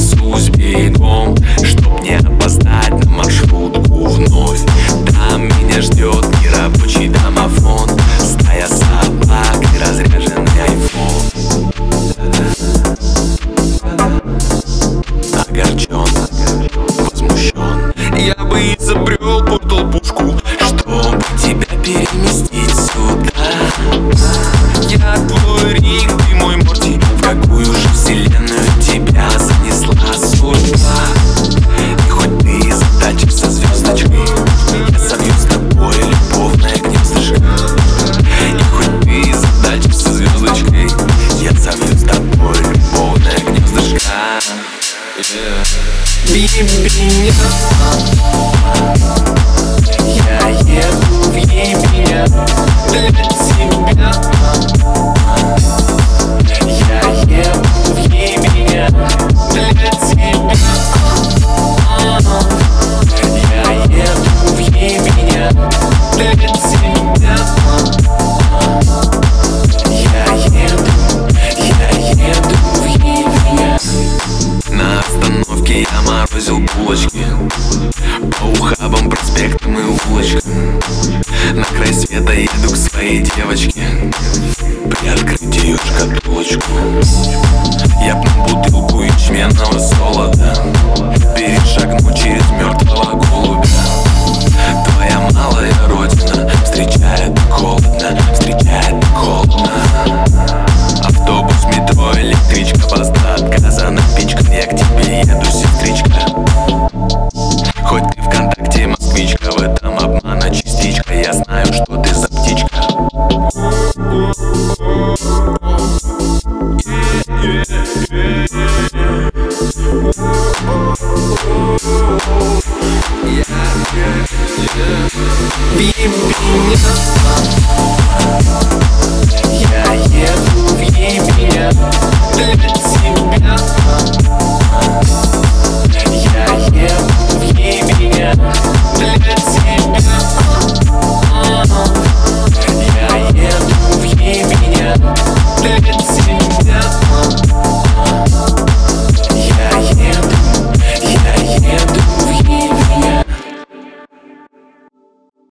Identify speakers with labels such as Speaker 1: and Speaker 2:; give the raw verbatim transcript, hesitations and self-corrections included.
Speaker 1: несусь бегом, чтоб не опоздать на маршрутку вновь. Там меня ждет нерабочий домофон, стая собак и разряженный айфон. Огорчен, возмущен, я бы изобрел портал-пушку, чтобы тебя переместить сюда. Я твой Рик, ты мой Морти, в какую же вселенную тебя занесла судьба? И хоть ты задача со звездочкой, я совью с тобой любовное гнездышко. И хоть ты задача со звездочкой, я совью с тобой любовное гнездышко. Ебеня, я еду в ебеня для тебя. Я еду в ебеня для тебя. Я еду в ебеня для тебя. Я еду, я еду в ебеня. На остановке я морозил булочки по ухабам, проспектам и улочкам. На край света еду к своей девочке, приоткрыть ее шкатулочку. Я пну бутылку ячменного солода, перешагну через мертвого голубя. Твоя малая родина встречает холодно, встречает холодно. Автобус, метро, электричка, пост до отказа, напичкан, я к тебе еду